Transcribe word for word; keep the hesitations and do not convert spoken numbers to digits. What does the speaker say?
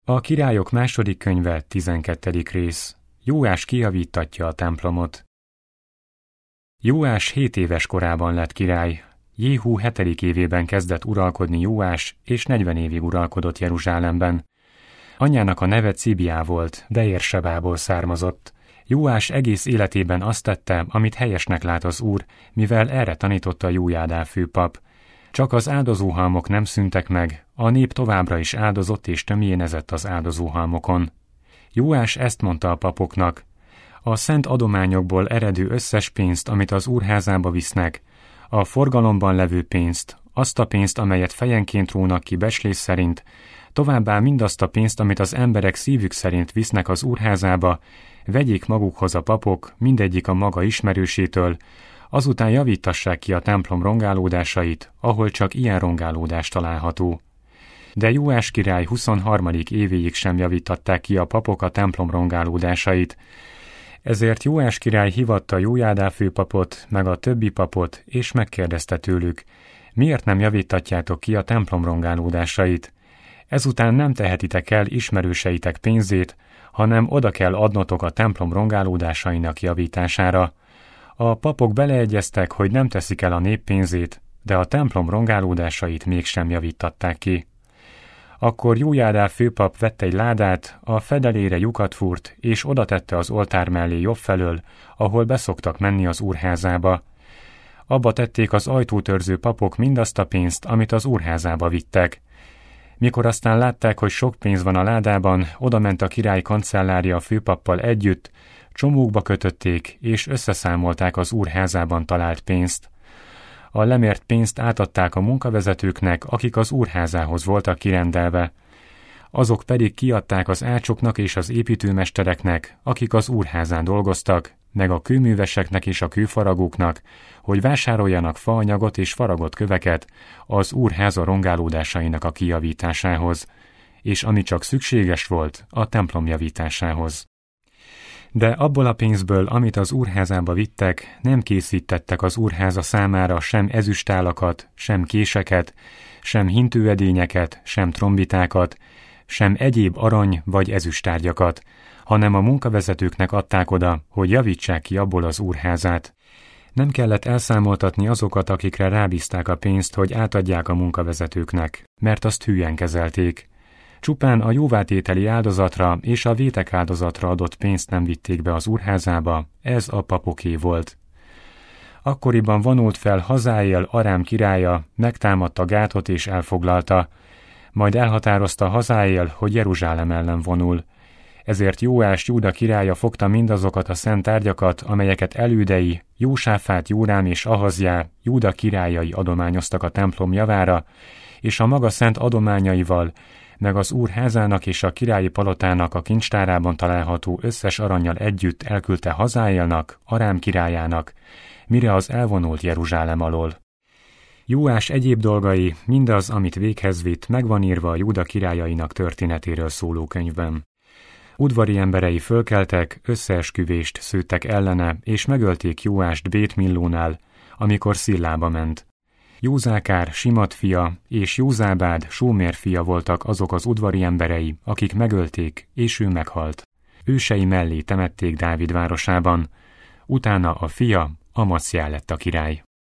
A Királyok második könyve, tizenkettedik rész. Jóás kijavítatja a templomot. Jóás hét éves korában lett király. Jéhú hetedik évében kezdett uralkodni Jóás, és negyven évig uralkodott Jeruzsálemben. Anyjának a neve Cibiá volt, Beérsebából származott. Jóás egész életében azt tette, amit helyesnek lát az Úr, mivel erre tanította Jójádá főpap. Csak az áldozóhalmok nem szűntek meg, a nép továbbra is áldozott és tömjénezett az áldozóhalmokon. Jóás ezt mondta a papoknak: a szent adományokból eredő összes pénzt, amit az úrházába visznek, a forgalomban levő pénzt, azt a pénzt, amelyet fejenként rónak ki becslés szerint, továbbá mindazt a pénzt, amit az emberek szívük szerint visznek az úrházába, vegyék magukhoz a papok, mindegyik a maga ismerősétől, azután javítassák ki a templom rongálódásait, ahol csak ilyen rongálódás található. De Jóás király huszonharmadik évéig sem javítatták ki a papok a templom rongálódásait. Ezért Jóás király hívatta Jójádá főpapot, meg a többi papot, és megkérdezte tőlük: miért nem javítatjátok ki a templom rongálódásait? Ezután nem tehetitek el ismerőseitek pénzét, hanem oda kell adnotok a templom rongálódásainak javítására. A papok beleegyeztek, hogy nem teszik el a nép pénzét, de a templom rongálódásait mégsem javítatták ki. Akkor Jójádá főpap vett egy ládát, a fedelére lyukat fúrt, és oda tette az oltár mellé jobb felől, ahol beszoktak menni az úrházába. Abba tették az ajtótörző papok mindazt a pénzt, amit az úrházába vittek. Mikor aztán látták, hogy sok pénz van a ládában, odament a király kancellárja a főpappal együtt, csomókba kötötték, és összeszámolták az úrházában talált pénzt. A lemért pénzt átadták a munkavezetőknek, akik az úrházához voltak kirendelve. Azok pedig kiadták az ácsoknak és az építőmestereknek, akik az úrházán dolgoztak, meg a kőműveseknek és a kőfaragóknak, hogy vásároljanak faanyagot és faragott köveket az úrháza rongálódásainak a kijavításához, és ami csak szükséges volt, a templom javításához. De abból a pénzből, amit az úrházába vittek, nem készítettek az úrháza számára sem ezüstálakat, sem késeket, sem hintőedényeket, sem trombitákat, sem egyéb arany vagy ezüsttárgyakat, hanem a munkavezetőknek adták oda, hogy javítsák ki abból az úrházát. Nem kellett elszámoltatni azokat, akikre rábízták a pénzt, hogy átadják a munkavezetőknek, mert azt hülyen kezelték. Csupán a jóvátételi áldozatra és a vétek áldozatra adott pénzt nem vitték be az úrházába, ez a papoké volt. Akkoriban vonult fel Hazáél Arám királya, megtámadta Gátot és elfoglalta, majd elhatározta Hazáél, hogy Jeruzsálem ellen vonul. Ezért Jóás Júda királya fogta mindazokat a szent tárgyakat, amelyeket elődei, Jósáfát, Jórám és Ahazjá, Júda királyai adományoztak a templom javára, és a maga szent adományaival, meg az úr házának és a királyi palotának a kincstárában található összes arannyal együtt elküldte Hazáélnak, Arám királyának, mire az elvonult Jeruzsálem alól. Jóás egyéb dolgai, mindaz, amit véghez vitt, megvan írva a Júda királyainak történetéről szóló könyvben. Udvari emberei fölkeltek, összeesküvést szőttek ellene, és megölték Jóást Bét-Millónál, amikor Szillába ment. Józákár, Simat fia, és Józábád, Sómér fia voltak azok az udvari emberei, akik megölték, és ő meghalt. Ősei mellé temették Dávid városában, utána a fia, Amacjá lett a király.